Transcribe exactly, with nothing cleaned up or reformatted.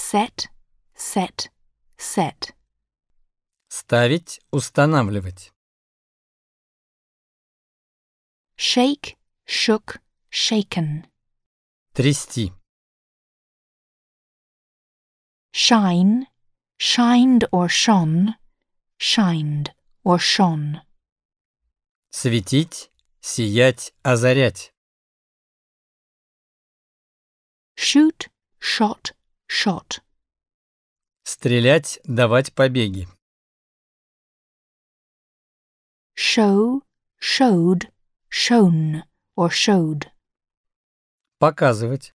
Set, set, set. Ставить, устанавливать. Shake, shook, shaken. Трясти. Shine, shined or shone, shined or shone. Светить, сиять, озарять. Shoot, shot, shot. Стрелять, давать побеги. Show, showed, shown or showed. Показывать.